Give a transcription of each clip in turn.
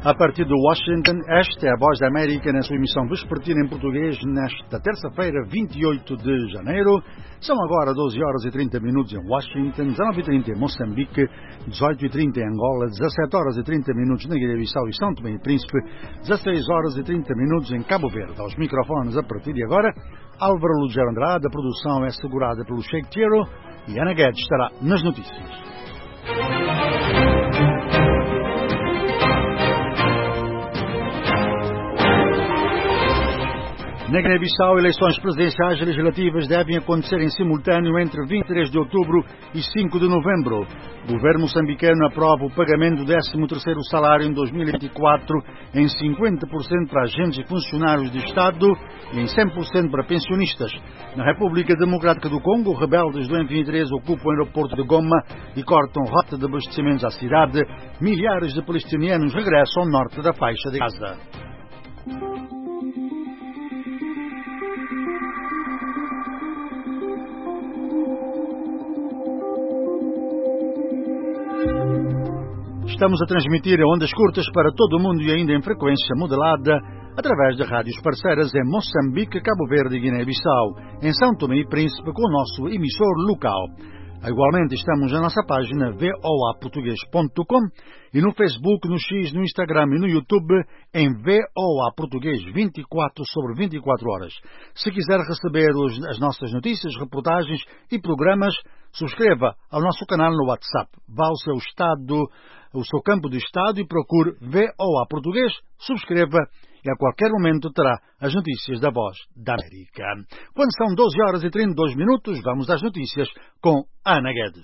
A partir de Washington, esta é a Voz da América na sua emissão vespertina em português nesta terça-feira, 28 de janeiro. São agora 12 horas e 30 minutos em Washington, 19h30 em Moçambique, 18h30 em Angola, 17 horas e 30 minutos na Guiné-Bissau e São Tomé e Príncipe, 16 horas e 30 minutos em Cabo Verde. Aos microfones, a partir de agora, Álvaro Lugero Andrade. A produção é assegurada pelo Sheikh Tiero e Ana Guedes estará nas notícias. Na Guiné-Bissau, eleições presidenciais e legislativas devem acontecer em simultâneo entre 23 de outubro e 5 de novembro. O governo moçambicano aprova o pagamento do 13º salário em 2024 em 50% para agentes e funcionários de Estado e em 100% para pensionistas. Na República Democrática do Congo, rebeldes do M23 ocupam o aeroporto de Goma e cortam rota de abastecimentos à cidade. Milhares de palestinianos regressam ao norte da faixa de Gaza. Estamos a transmitir a ondas curtas para todo o mundo e ainda em frequência modelada através de rádios parceiras em Moçambique, Cabo Verde e Guiné-Bissau, em São Tomé e Príncipe com o nosso emissor local. Igualmente estamos na nossa página voaportugues.com e no Facebook, no X, no Instagram e no YouTube em VOA Português 24/24 horas. Se quiser receber as nossas notícias, reportagens e programas, subscreva ao nosso canal no WhatsApp. Vá ao seu campo de estado e procure VOA Português, subscreva e a qualquer momento terá as notícias da Voz da América. Quando são 12 horas e 32 minutos, vamos às notícias com Ana Guedes.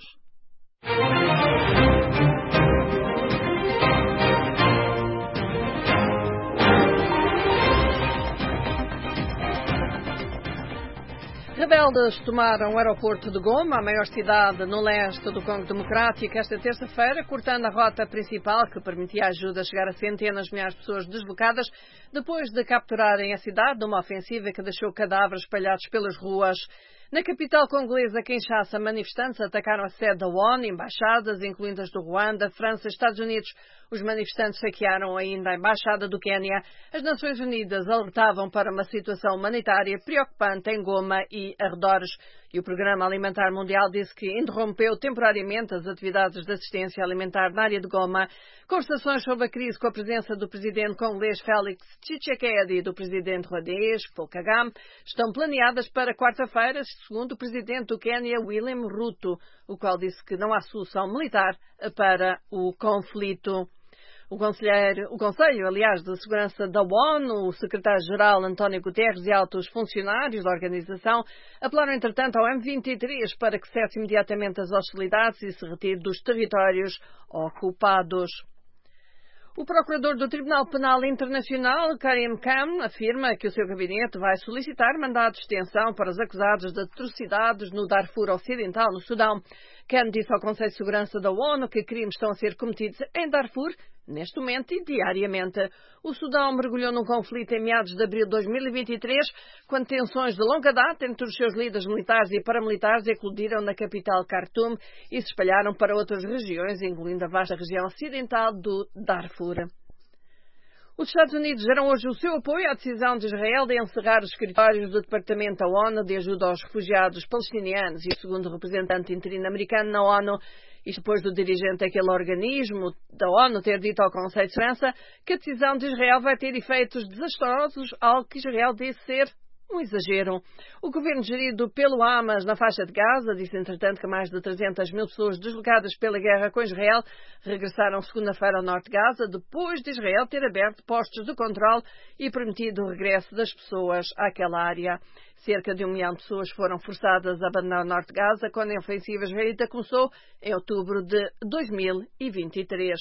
Rebeldes tomaram o aeroporto de Goma, a maior cidade no leste do Congo Democrático, esta terça-feira, cortando a rota principal que permitia ajuda a chegar a centenas de milhares de pessoas deslocadas, depois de capturarem a cidade numa ofensiva que deixou cadáveres espalhados pelas ruas. Na capital congolesa, Kinshasa, manifestantes atacaram a sede da ONU, embaixadas, incluindo as do Ruanda, França e Estados Unidos. Os manifestantes saquearam ainda a embaixada do Quênia. As Nações Unidas alertavam para uma situação humanitária preocupante em Goma e arredores. E o Programa Alimentar Mundial disse que interrompeu temporariamente as atividades de assistência alimentar na área de Goma. Conversações sobre a crise com a presença do presidente congolês Félix Tshisekedi e do presidente ruandês Paul Kagame estão planeadas para quarta-feira, segundo o presidente do Quênia, William Ruto, o qual disse que não há solução militar para o conflito. O Conselho, aliás, de Segurança da ONU, o secretário-geral António Guterres e altos funcionários da organização apelaram, entretanto, ao M23 para que cesse imediatamente as hostilidades e se retire dos territórios ocupados. O procurador do Tribunal Penal Internacional, Karim Khan, afirma que o seu gabinete vai solicitar mandado de detenção para os acusados de atrocidades no Darfur Ocidental, no Sudão. Khan disse ao Conselho de Segurança da ONU que crimes estão a ser cometidos em Darfur, neste momento e diariamente. O Sudão mergulhou num conflito em meados de abril de 2023, quando tensões de longa data entre os seus líderes militares e paramilitares eclodiram na capital Khartoum e se espalharam para outras regiões, incluindo a vasta região ocidental do Darfur. Os Estados Unidos deram hoje o seu apoio à decisão de Israel de encerrar os escritórios do Departamento da ONU de ajuda aos refugiados palestinianos e, segundo o representante interino americano na ONU, isto depois do dirigente daquele organismo da ONU ter dito ao Conselho de Segurança que a decisão de Israel vai ter efeitos desastrosos, algo que Israel disse ser um exagero. O governo gerido pelo Hamas na faixa de Gaza disse, entretanto, que mais de 300 mil pessoas deslocadas pela guerra com Israel regressaram segunda-feira ao norte de Gaza, depois de Israel ter aberto postos de controle e permitido o regresso das pessoas àquela área. Cerca de 1 milhão de pessoas foram forçadas a abandonar o norte de Gaza quando a ofensiva israelita começou em outubro de 2023.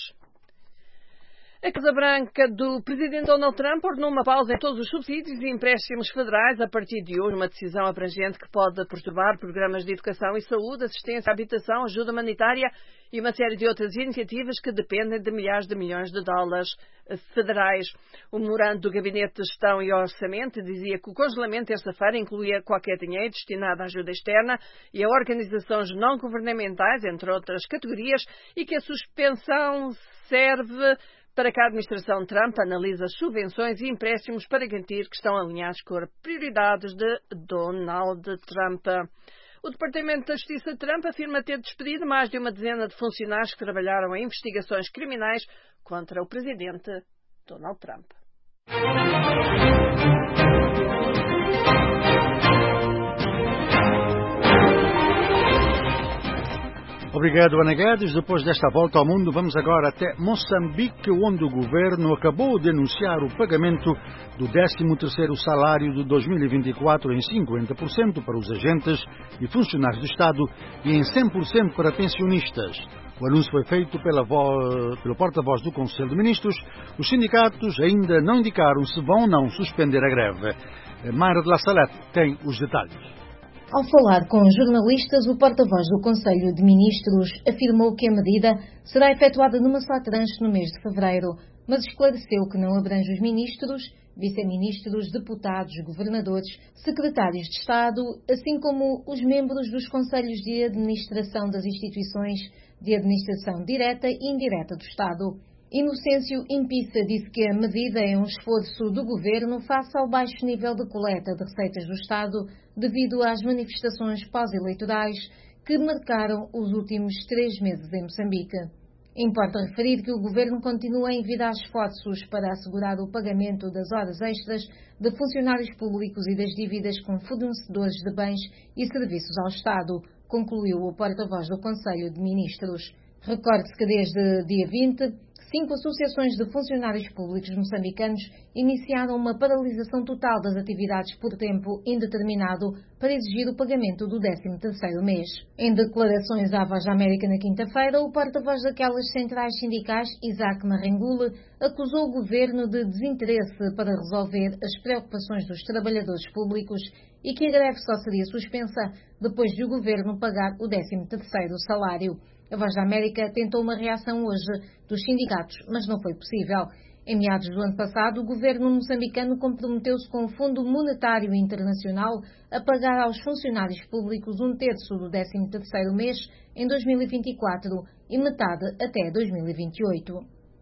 A Casa Branca do presidente Donald Trump ordenou uma pausa em todos os subsídios e empréstimos federais a partir de hoje, uma decisão abrangente que pode perturbar programas de educação e saúde, assistência à habitação, ajuda humanitária e uma série de outras iniciativas que dependem de milhares de milhões de dólares federais. O memorando do Gabinete de Gestão e Orçamento dizia que o congelamento terça-feira incluía qualquer dinheiro destinado à ajuda externa e a organizações não governamentais, entre outras categorias, e que a suspensão serve para que a administração Trump analise as subvenções e empréstimos para garantir que estão alinhados com as prioridades de Donald Trump. O Departamento da Justiça de Trump afirma ter despedido mais de uma dezena de funcionários que trabalharam em investigações criminais contra o presidente Donald Trump. Obrigado, Ana Guedes. Depois desta volta ao mundo, vamos agora até Moçambique, onde o governo acabou de anunciar o pagamento do 13º salário de 2024 em 50% para os agentes e funcionários do Estado e em 100% para pensionistas. O anúncio foi feito pelo porta-voz do Conselho de Ministros. Os sindicatos ainda não indicaram se vão ou não suspender a greve. Mayra de la Salette tem os detalhes. Ao falar com jornalistas, o porta-voz do Conselho de Ministros afirmou que a medida será efetuada numa só tranche no mês de fevereiro, mas esclareceu que não abrange os ministros, vice-ministros, deputados, governadores, secretários de Estado, assim como os membros dos conselhos de administração das instituições de administração direta e indireta do Estado. Inocêncio Impissa disse que a medida é um esforço do Governo face ao baixo nível de coleta de receitas do Estado devido às manifestações pós-eleitorais que marcaram os últimos 3 meses em Moçambique. Importa referir que o Governo continua a envidar esforços para assegurar o pagamento das horas extras de funcionários públicos e das dívidas com fornecedores de bens e serviços ao Estado, concluiu o porta-voz do Conselho de Ministros. Recorde-se que desde dia 20, 5 associações de funcionários públicos moçambicanos iniciaram uma paralisação total das atividades por tempo indeterminado para exigir o pagamento do 13º mês. Em declarações à Voz da América na quinta-feira, o porta-voz daquelas centrais sindicais, Isaac Marrengule, acusou o governo de desinteresse para resolver as preocupações dos trabalhadores públicos e que a greve só seria suspensa depois de o governo pagar o 13º salário. A Voz da América tentou uma reação hoje dos sindicatos, mas não foi possível. Em meados do ano passado, o governo moçambicano comprometeu-se com o Fundo Monetário Internacional a pagar aos funcionários públicos 1/3 do 13º mês em 2024 e metade até 2028.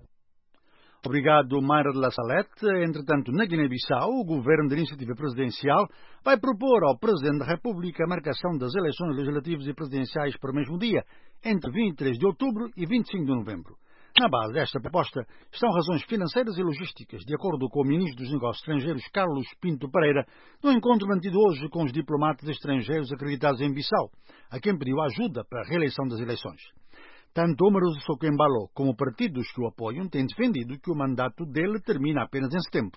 Obrigado, Mayra de la Salette. Entretanto, na Guiné-Bissau, o governo de iniciativa presidencial vai propor ao Presidente da República a marcação das eleições legislativas e presidenciais para o mesmo dia, entre 23 de outubro e 25 de novembro. Na base desta proposta estão razões financeiras e logísticas, de acordo com o Ministro dos Negócios Estrangeiros, Carlos Pinto Pereira, no encontro mantido hoje com os diplomatas estrangeiros acreditados em Bissau, a quem pediu ajuda para a reeleição das eleições. Tanto Omar Sissoko Embalo como partidos que o apoiam têm defendido que o mandato dele termina apenas em setembro,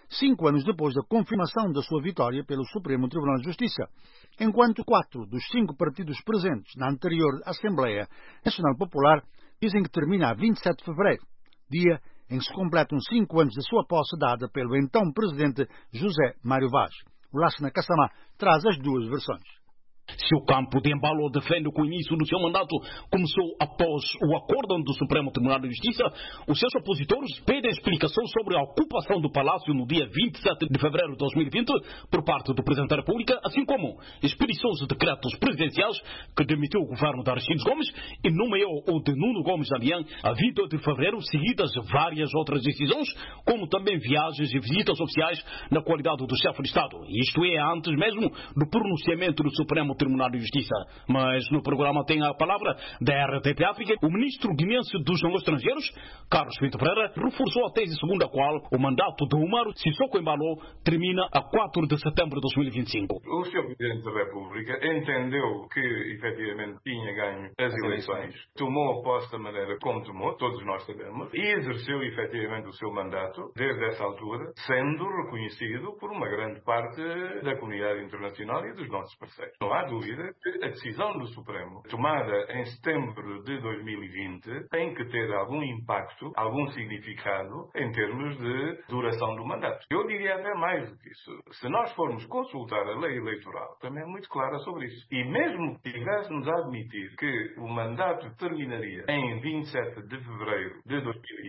5 anos depois da confirmação da sua vitória pelo Supremo Tribunal de Justiça, enquanto 4 dos 5 partidos presentes na anterior Assembleia Nacional Popular dizem que termina a 27 de fevereiro, dia em que se completam 5 anos da sua posse dada pelo então Presidente José Mário Vaz. O Lassana Kassamá traz as duas versões. Se o campo de Embalo defende que o início do seu mandato começou após o acórdão do Supremo Tribunal de Justiça, os seus opositores pedem explicação sobre a ocupação do Palácio no dia 27 de fevereiro de 2020 por parte do Presidente da República, assim como expedições de decretos presidenciais que demitiu o governo de Aristides Gomes e nomeou o de Nuno Gomes Damião a 28 de fevereiro, seguidas várias outras decisões, como também viagens e visitas oficiais na qualidade do chefe de Estado. Isto é, antes mesmo do pronunciamento do Supremo Tribunal de Justiça. Mas no programa tem a palavra da RTP África o ministro guinense dos Negócios Estrangeiros, Carlos Pinto Pereira, reforçou a tese segundo a qual o mandato de Omar Sissoko Embalo termina a 4 de setembro de 2025. O Sr. Presidente da República entendeu que efetivamente tinha ganho as eleições, tomou posse da maneira como tomou, todos nós sabemos, e exerceu efetivamente o seu mandato desde essa altura, sendo reconhecido por uma grande parte da comunidade internacional e dos nossos parceiros. Não há dúvida que a decisão do Supremo, tomada em setembro de 2020, tem que ter algum impacto, algum significado em termos de duração do mandato. Eu diria até mais do que isso. Se nós formos consultar a lei eleitoral, também é muito clara sobre isso. E mesmo que tivéssemos a admitir que o mandato terminaria em 27 de fevereiro de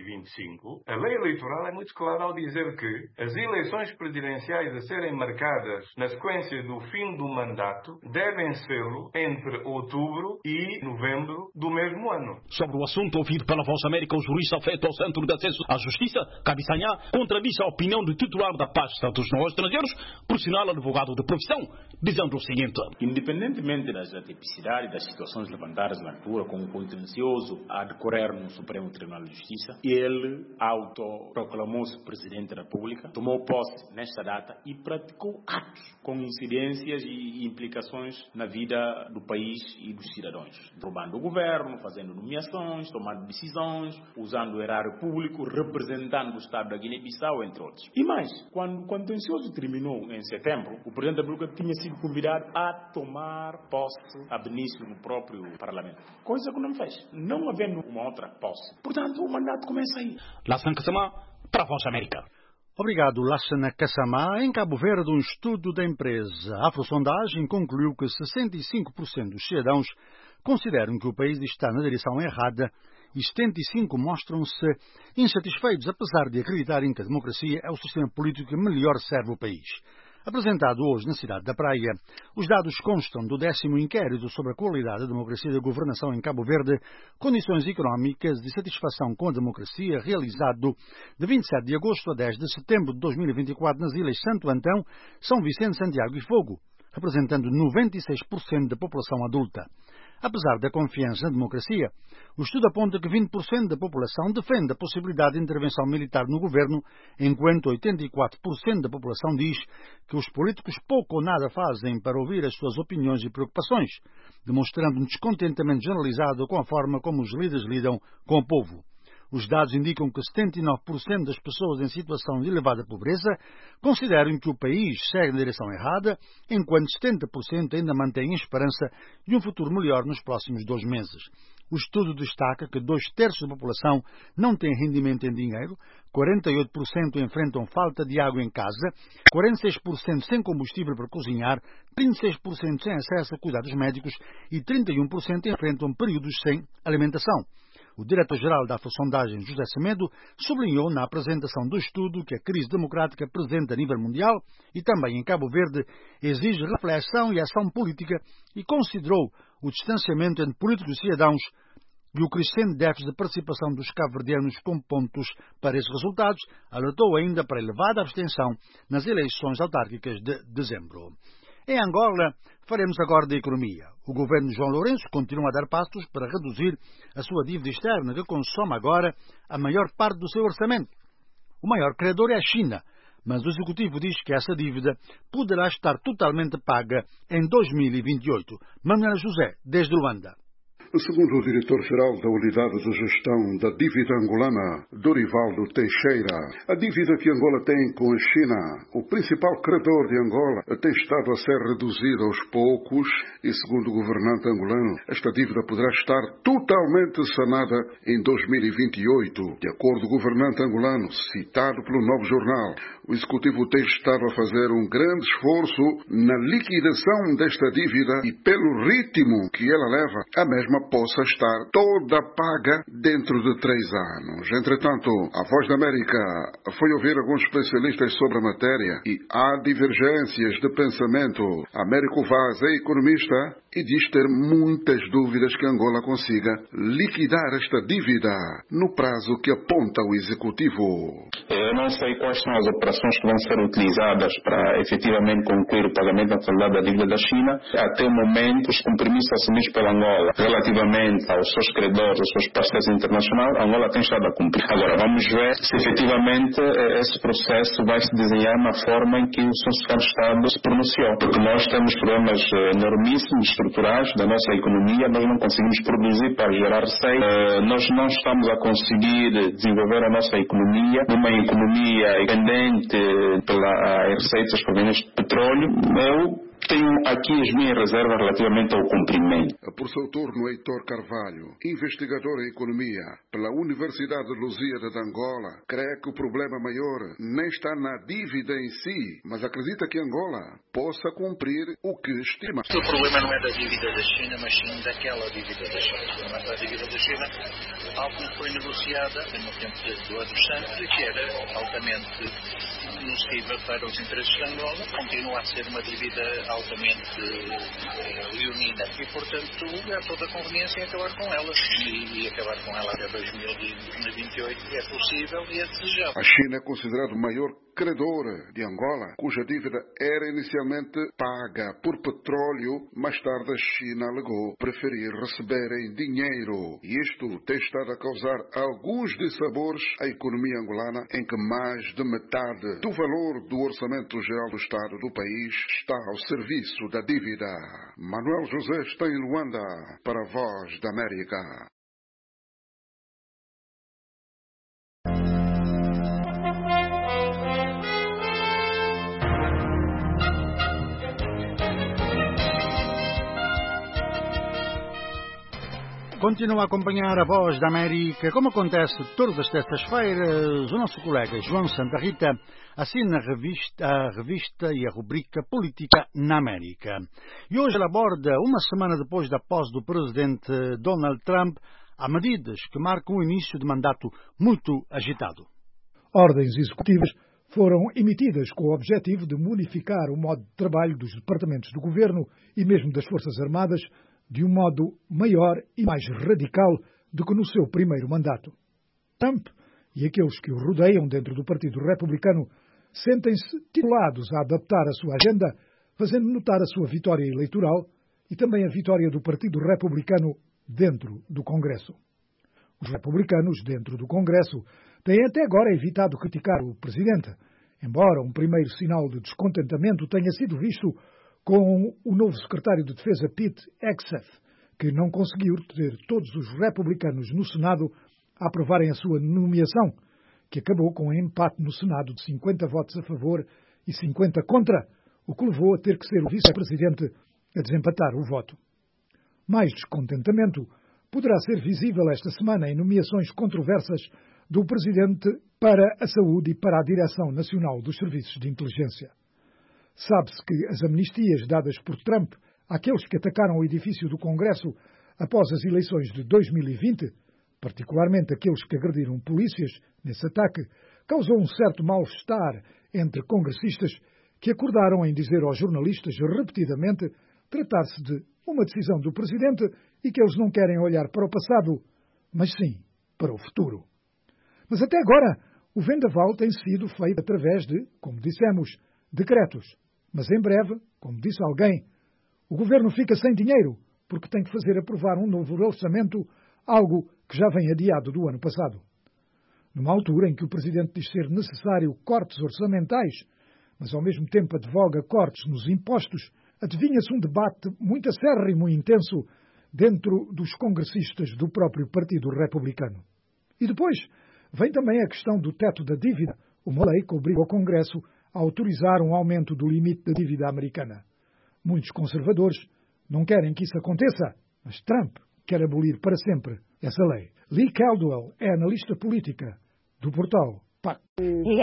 2025, a lei eleitoral é muito clara ao dizer que as eleições presidenciais a serem marcadas na sequência do fim do mandato devem vai vencê-lo entre outubro e novembro do mesmo ano. Sobre o assunto ouvido pela Voz América, o jurista afeto ao Centro de Acesso à Justiça, Cabisanhá, contradiz a opinião do titular da pasta dos não estrangeiros, por sinal advogado de profissão, dizendo o seguinte: independentemente das atipicidades e das situações levantadas na altura, com o contencioso a decorrer no Supremo Tribunal de Justiça, ele autoproclamou-se Presidente da República, tomou posse nesta data e praticou atos com incidências e implicações na vida do país e dos cidadãos, roubando o governo, fazendo nomeações, tomando decisões, usando o erário público, representando o Estado da Guiné-Bissau, entre outros. E mais, quando o contencioso terminou em setembro, o Presidente da República tinha sido convidado a tomar posse ab início no próprio Parlamento, coisa que não fez, não havendo uma outra posse. Portanto, o mandato começa aí. Lassana Kassamá, para a Voz América. Obrigado, Lassana Kassamá. Em Cabo Verde, um estudo da empresa Afrosondagem concluiu que 65% dos cidadãos consideram que o país está na direção errada e 75% mostram-se insatisfeitos, apesar de acreditarem que a democracia é o sistema político que melhor serve o país. Apresentado hoje na cidade da Praia, os dados constam do 10º inquérito sobre a qualidade da democracia e da governação em Cabo Verde, condições económicas de satisfação com a democracia, realizado de 27 de agosto a 10 de setembro de 2024 nas ilhas Santo Antão, São Vicente, Santiago e Fogo, representando 96% da população adulta. Apesar da confiança na democracia, o estudo aponta que 20% da população defende a possibilidade de intervenção militar no governo, enquanto 84% da população diz que os políticos pouco ou nada fazem para ouvir as suas opiniões e preocupações, demonstrando um descontentamento generalizado com a forma como os líderes lidam com o povo. Os dados indicam que 79% das pessoas em situação de elevada pobreza consideram que o país segue na direção errada, enquanto 70% ainda mantêm esperança de um futuro melhor nos próximos 2 meses. O estudo destaca que 2/3 da população não tem rendimento em dinheiro, 48% enfrentam falta de água em casa, 46% sem combustível para cozinhar, 36% sem acesso a cuidados médicos e 31% enfrentam períodos sem alimentação. O diretor-geral da Afrosondagem, José Semedo, sublinhou na apresentação do estudo que a crise democrática presente a nível mundial e também em Cabo Verde exige reflexão e ação política e considerou o distanciamento entre políticos e cidadãos e o crescente déficit de participação dos cabo-verdianos como pontos para esses resultados, alertou ainda para a elevada abstenção nas eleições autárquicas de dezembro. Em Angola, faremos agora da economia. O governo de João Lourenço continua a dar passos para reduzir a sua dívida externa, que consome agora a maior parte do seu orçamento. O maior credor é a China, mas o executivo diz que essa dívida poderá estar totalmente paga em 2028. Manuel José, desde Luanda. Segundo o diretor-geral da Unidade de Gestão da Dívida Angolana, Dorivaldo Teixeira, a dívida que Angola tem com a China, o principal credor de Angola, tem estado a ser reduzida aos poucos e, segundo o governante angolano, esta dívida poderá estar totalmente sanada em 2028. De acordo com o governante angolano, citado pelo Novo Jornal, o executivo tem estado a fazer um grande esforço na liquidação desta dívida e, pelo ritmo que ela leva, a mesma possa estar toda paga dentro de 3 anos. Entretanto, a Voz da América foi ouvir alguns especialistas sobre a matéria e há divergências de pensamento. Américo Vaz é economista e diz ter muitas dúvidas que Angola consiga liquidar esta dívida no prazo que aponta o executivo. Eu não sei quais são as operações que vão ser utilizadas para efetivamente concluir o pagamento da totalidade da dívida da China. Até o momento, os compromissos assumidos pela Angola relativamente aos seus credores, aos seus parceiros internacionais, a Angola tem estado a cumprir. Agora, vamos ver se efetivamente esse processo vai se desenhar na forma em que o Sr. Secretário de Estado se pronunciou. Porque nós temos problemas enormíssimos, estruturais da nossa economia, nós não conseguimos produzir para gerar receita, nós não estamos a conseguir desenvolver a nossa economia, numa economia dependente pelas receitas provenientes de petróleo. Eu tenho aqui as minhas reservas relativamente ao cumprimento. Por seu turno, Heitor Carvalho, investigador em economia pela Universidade de Lusíada de Angola, crê que o problema maior nem está na dívida em si, mas acredita que Angola possa cumprir o que estima. O problema não é da dívida da China, mas sim daquela dívida da China. Mas a dívida da China, tal como foi negociada no tempo de Eduardo dos Santos, que era altamente nociva para os interesses de Angola, continua a ser uma dívida altamente leonina e, portanto, há toda a conveniência em acabar com ela e acabar com ela até 2028 é possível e é desejável. A China é considerada o maior credor de Angola, cuja dívida era inicialmente paga por petróleo. Mais tarde a China alegou preferir receber em dinheiro. E isto tem estado a causar alguns dissabores à economia angolana, em que mais de metade do valor do orçamento geral do Estado do país está ao serviço da dívida. Manuel José está em Luanda para a Voz da América. Continua a acompanhar a Voz da América. Como acontece todas as terças-feiras, o nosso colega João Santa Rita assina a revista e a rubrica Política na América. E hoje ele aborda, uma semana depois da posse do presidente Donald Trump, há medidas que marcam o início de mandato muito agitado. Ordens executivas foram emitidas com o objetivo de modificar o modo de trabalho dos departamentos do governo e mesmo das Forças Armadas de um modo maior e mais radical do que no seu primeiro mandato. Trump e aqueles que o rodeiam dentro do Partido Republicano sentem-se titulados a adaptar a sua agenda, fazendo notar a sua vitória eleitoral e também a vitória do Partido Republicano dentro do Congresso. Os republicanos dentro do Congresso têm até agora evitado criticar o presidente, embora um primeiro sinal de descontentamento tenha sido visto com o novo secretário de Defesa Pete Hegseth, que não conseguiu ter todos os republicanos no Senado a aprovarem a sua nomeação, que acabou com um empate no Senado de 50 votos a favor e 50 contra, o que levou a ter que ser o vice-presidente a desempatar o voto. Mais descontentamento poderá ser visível esta semana em nomeações controversas do presidente para a saúde e para a Direção Nacional dos Serviços de Inteligência. Sabe-se que as amnistias dadas por Trump àqueles que atacaram o edifício do Congresso após as eleições de 2020, particularmente aqueles que agrediram polícias nesse ataque, causou um certo mal-estar entre congressistas que acordaram em dizer aos jornalistas repetidamente tratar-se de uma decisão do presidente e que eles não querem olhar para o passado, mas sim para o futuro. Mas até agora o vendaval tem sido feito através de, como dissemos, decretos. Mas em breve, como disse alguém, o governo fica sem dinheiro porque tem que fazer aprovar um novo orçamento, algo que já vem adiado do ano passado. Numa altura em que o presidente diz ser necessário cortes orçamentais, mas ao mesmo tempo advoga cortes nos impostos, adivinha-se um debate muito acérrimo e intenso dentro dos congressistas do próprio Partido Republicano. E depois vem também a questão do teto da dívida, uma lei que obriga o Congresso a autorizar um aumento do limite da dívida americana. Muitos conservadores não querem que isso aconteça, mas Trump quer abolir para sempre essa lei. Lee Caldwell é analista política do portal PAC. Ele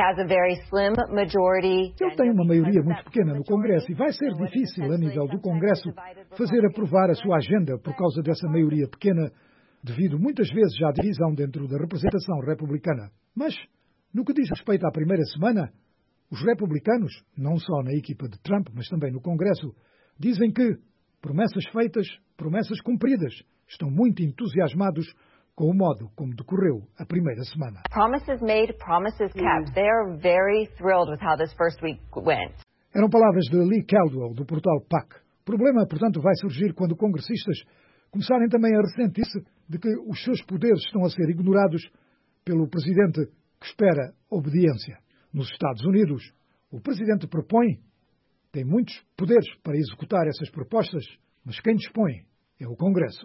tem uma maioria muito pequena no Congresso e vai ser difícil, a nível do Congresso, fazer aprovar a sua agenda por causa dessa maioria pequena, devido muitas vezes à divisão dentro da representação republicana. Mas, no que diz respeito à primeira semana, os republicanos, não só na equipa de Trump, mas também no Congresso, dizem que promessas feitas, promessas cumpridas, estão muito entusiasmados com o modo como decorreu a primeira semana. Promises made, promises kept. They are very thrilled with how this first week went. Eram palavras de Lee Caldwell, do portal PAC. O problema, portanto, vai surgir quando congressistas começarem também a ressentir-se de que os seus poderes estão a ser ignorados pelo presidente que espera obediência. Nos Estados Unidos, o presidente propõe, tem muitos poderes para executar essas propostas, mas quem dispõe é o Congresso.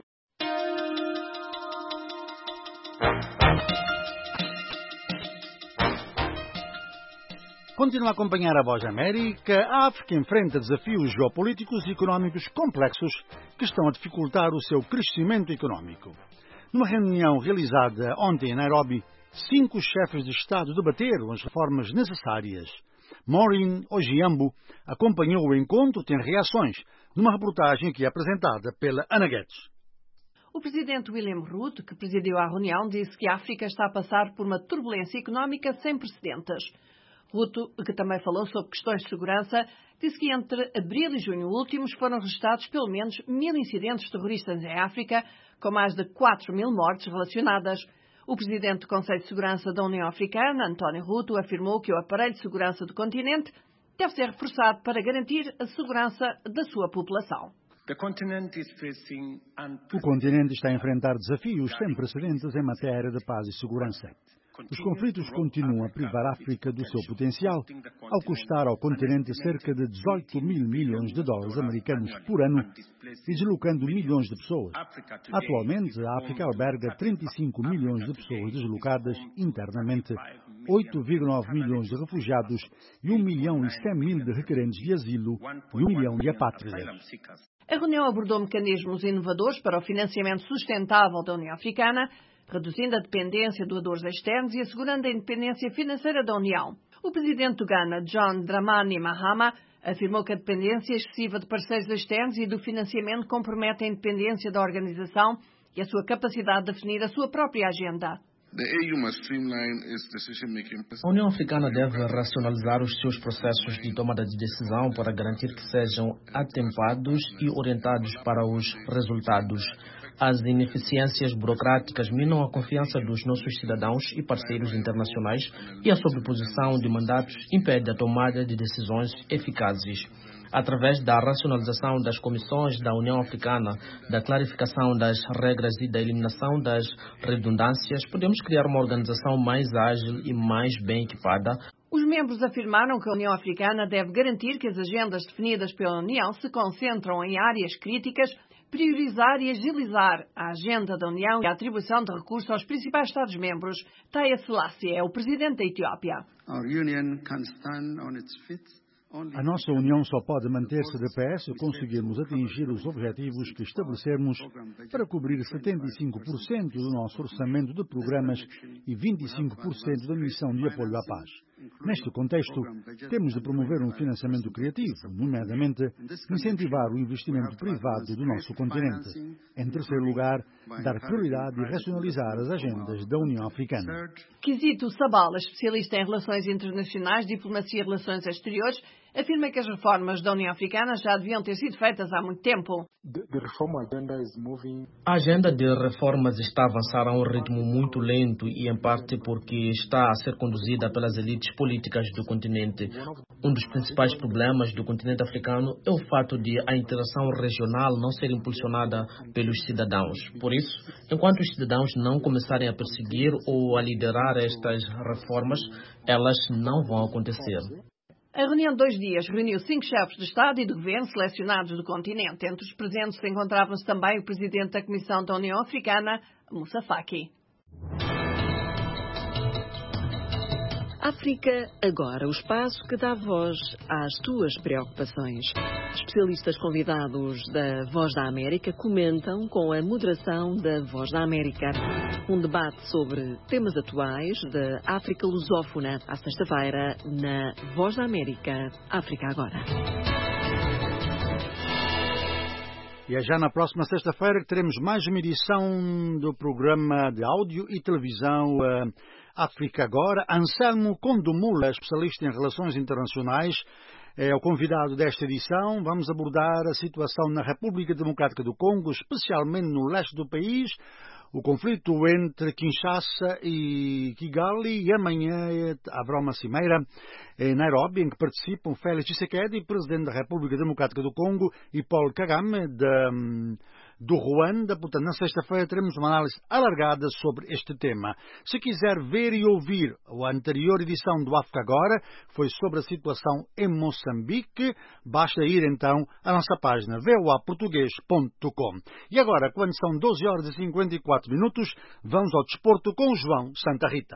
Continua a acompanhar a Voz da América. A África enfrenta desafios geopolíticos e económicos complexos que estão a dificultar o seu crescimento económico. Numa reunião realizada ontem em Nairobi, 5 chefes de Estado debateram as reformas necessárias. Maureen Ojiambo acompanhou o encontro e tem reações numa reportagem aqui apresentada pela Ana Guedes. O presidente William Ruto, que presidiu a reunião, disse que a África está a passar por uma turbulência económica sem precedentes. Ruto, que também falou sobre questões de segurança, disse que entre abril e junho últimos foram registrados pelo menos 1.000 incidentes terroristas em África, com mais de 4.000 mortes relacionadas. O presidente do Conselho de Segurança da União Africana, António Ruto, afirmou que o aparelho de segurança do continente deve ser reforçado para garantir a segurança da sua população. O continente está a enfrentar desafios sem precedentes em matéria de paz e segurança. Os conflitos continuam a privar a África do seu potencial, ao custar ao continente cerca de 18 mil milhões de dólares americanos por ano e deslocando milhões de pessoas. Atualmente, a África alberga 35 milhões de pessoas deslocadas internamente, 8,9 milhões de refugiados e 1.100.000 de requerentes de asilo e 1 milhão de apátridas. A reunião abordou mecanismos inovadores para o financiamento sustentável da União Africana, reduzindo a dependência de doadores externos e assegurando a independência financeira da União. O presidente do Ghana, John Dramani Mahama, afirmou que a dependência excessiva de parceiros externos e do financiamento compromete a independência da organização e a sua capacidade de definir a sua própria agenda. A União Africana deve racionalizar os seus processos de tomada de decisão para garantir que sejam atempados e orientados para os resultados. As ineficiências burocráticas minam a confiança dos nossos cidadãos e parceiros internacionais e a sobreposição de mandatos impede a tomada de decisões eficazes. Através da racionalização das comissões da União Africana, da clarificação das regras e da eliminação das redundâncias, podemos criar uma organização mais ágil e mais bem equipada. Os membros afirmaram que a União Africana deve garantir que as agendas definidas pela União se concentram em áreas críticas, priorizar e agilizar a agenda da União e a atribuição de recursos aos principais Estados-membros. Taye Selassie é o presidente da Etiópia. A nossa União só pode manter-se de pé se conseguirmos atingir os objetivos que estabelecemos para cobrir 75% do nosso orçamento de programas e 25% da missão de apoio à paz. Neste contexto, temos de promover um financiamento criativo, nomeadamente incentivar o investimento privado do nosso continente. Em terceiro lugar, dar prioridade e racionalizar as agendas da União Africana. Kizito Sabala, especialista em relações internacionais, diplomacia e relações exteriores, afirma que as reformas da União Africana já deviam ter sido feitas há muito tempo. A agenda de reformas está a avançar a um ritmo muito lento e, em parte, porque está a ser conduzida pelas elites políticas do continente. Um dos principais problemas do continente africano é o fato de a interação regional não ser impulsionada pelos cidadãos. Por isso, enquanto os cidadãos não começarem a perseguir ou a liderar estas reformas, elas não vão acontecer. A reunião de 2 dias reuniu 5 chefes de Estado e de Governo selecionados do continente. Entre os presentes encontravam-se também o presidente da Comissão da União Africana, Moussa Faki. África Agora, o espaço que dá voz às tuas preocupações. Especialistas convidados da Voz da América comentam com a moderação da Voz da América. Um debate sobre temas atuais da África lusófona, à sexta-feira, na Voz da América, África Agora. E é já na próxima sexta-feira que teremos mais uma edição do programa de áudio e televisão África Agora. Anselmo Condomula, especialista em relações internacionais, é o convidado desta edição. Vamos abordar a situação na República Democrática do Congo, especialmente no leste do país, o conflito entre Kinshasa e Kigali, e amanhã haverá uma cimeira em Nairobi, em que participam Félix Tshisekedi, presidente da República Democrática do Congo, e Paul Kagame, do Ruanda. Portanto, na sexta-feira teremos uma análise alargada sobre este tema. Se quiser ver e ouvir a anterior edição do África Agora, foi sobre a situação em Moçambique, basta ir então à nossa página voaportugues.com. E agora, quando são 12 horas e 54 minutos, vamos ao desporto com João Santa Rita.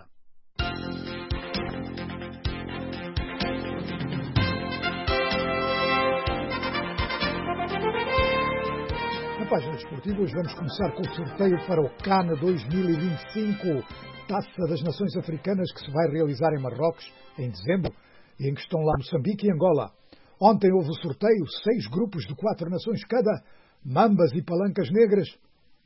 Na página desportiva, hoje vamos começar com o sorteio para o CAN 2025, Taça das Nações Africanas, que se vai realizar em Marrocos em dezembro, e em que estão lá Moçambique e Angola. Ontem houve o sorteio, 6 grupos de 4 nações cada, Mambas e Palancas Negras,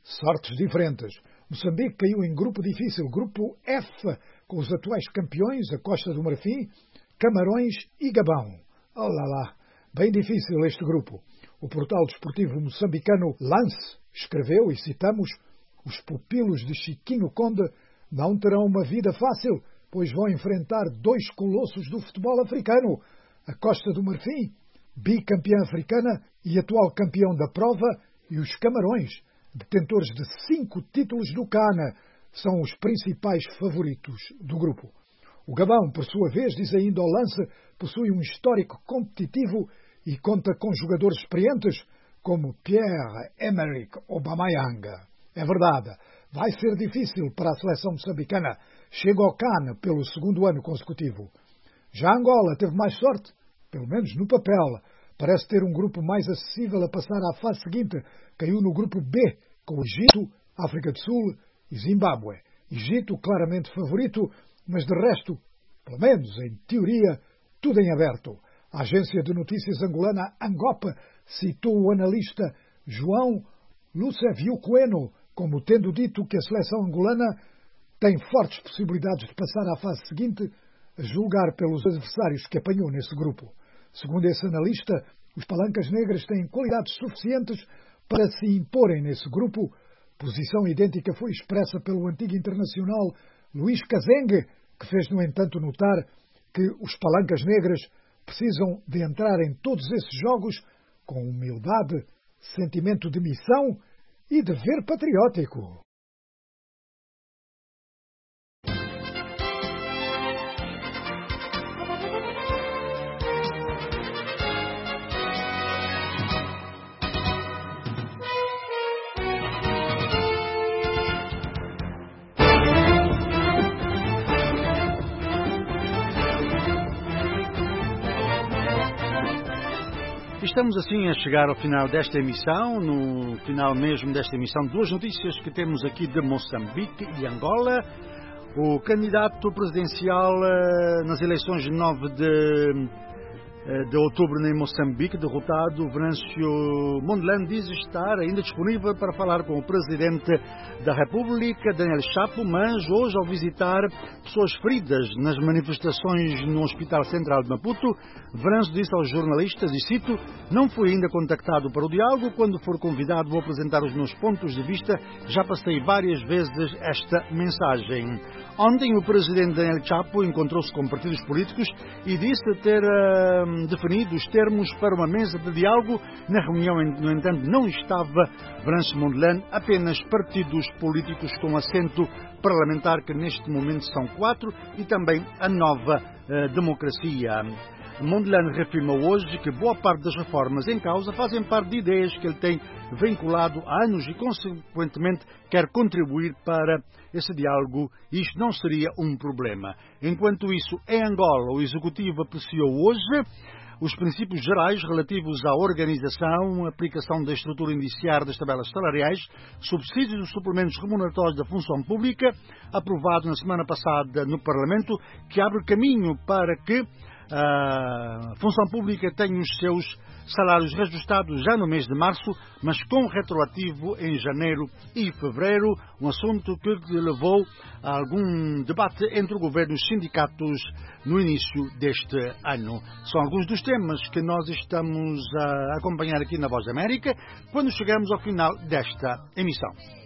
Sortes diferentes. Moçambique caiu em grupo difícil, grupo F, com os atuais campeões, a Costa do Marfim, Camarões e Gabão. Olá lá, bem difícil este grupo. O portal desportivo moçambicano Lance escreveu, e citamos, os pupilos de Chiquinho Conde não terão uma vida fácil, pois vão enfrentar dois colossos do futebol africano, a Costa do Marfim, bicampeã africana e atual campeão da prova, e os Camarões, detentores de 5 títulos do CAN, são os principais favoritos do grupo. O Gabão, por sua vez, diz ainda ao Lance, possui um histórico competitivo e conta com jogadores experientes como Pierre-Emerick Aubameyang. É verdade, vai ser difícil para a seleção moçambicana. Chega ao CAN pelo 2º ano consecutivo. Já Angola teve mais sorte, pelo menos no papel. Parece ter um grupo mais acessível a passar à fase seguinte. Caiu no grupo B, com o Egito, África do Sul e Zimbábue. Egito claramente favorito, mas de resto, pelo menos em teoria, tudo em aberto. A agência de notícias angolana Angopa citou o analista João Lucevio Coelho como tendo dito que a seleção angolana tem fortes possibilidades de passar à fase seguinte, a julgar pelos adversários que apanhou nesse grupo. Segundo esse analista, os palancas negras têm qualidades suficientes para se imporem nesse grupo. Posição idêntica foi expressa pelo antigo internacional Luís Cazengue, que fez, no entanto, notar que os palancas negras precisam de entrar em todos esses jogos com humildade, sentimento de missão e dever patriótico. Estamos assim a chegar ao final desta emissão. No final mesmo desta emissão, 2 notícias que temos aqui de Moçambique e Angola. O candidato presidencial nas eleições de 9 de outubro em Moçambique, derrotado, Venâncio Mondlane, diz estar ainda disponível para falar com o Presidente da República, Daniel Chapo, mas hoje, ao visitar pessoas feridas nas manifestações no Hospital Central de Maputo, Venâncio disse aos jornalistas, e cito, não fui ainda contactado para o diálogo, quando for convidado vou apresentar os meus pontos de vista, já passei várias vezes esta mensagem. Ontem o Presidente Daniel Chapo encontrou-se com partidos políticos e disse ter definido os termos para uma mesa de diálogo. Na reunião, no entanto, não estava Venâncio Mondlane, apenas partidos políticos com assento parlamentar, que neste momento são 4, e também a Nova Democracia. Mondlane reafirmou hoje que boa parte das reformas em causa fazem parte de ideias que ele tem vinculado há anos e, consequentemente, quer contribuir para esse diálogo, e isto não seria um problema. Enquanto isso, em Angola, o Executivo apreciou hoje os princípios gerais relativos à organização, aplicação da estrutura indiciária das tabelas salariais, subsídios e suplementos remuneratórios da função pública, aprovado na semana passada no Parlamento, que abre caminho para que a função pública tem os seus salários reajustados já no mês de março, mas com retroativo em janeiro e fevereiro, um assunto que levou a algum debate entre o governo e os sindicatos no início deste ano. São alguns dos temas que nós estamos a acompanhar aqui na Voz da América, quando chegamos ao final desta emissão.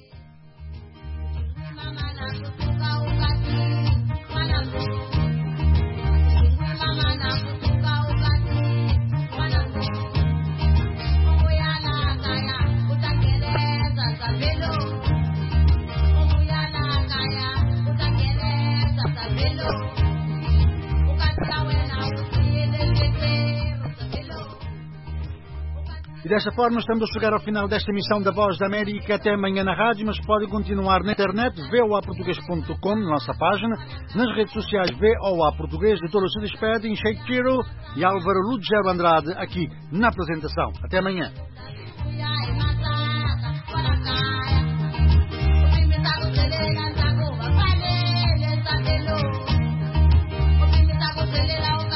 E desta forma estamos a chegar ao final desta emissão da Voz da América. Até amanhã na rádio, mas podem continuar na internet, voaportugues.com, na nossa página, nas redes sociais VOA Português, de todos se despedem, Sheikh Chiro e Álvaro Lugero Andrade aqui na apresentação. Até amanhã.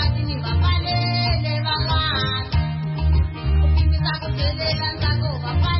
Go,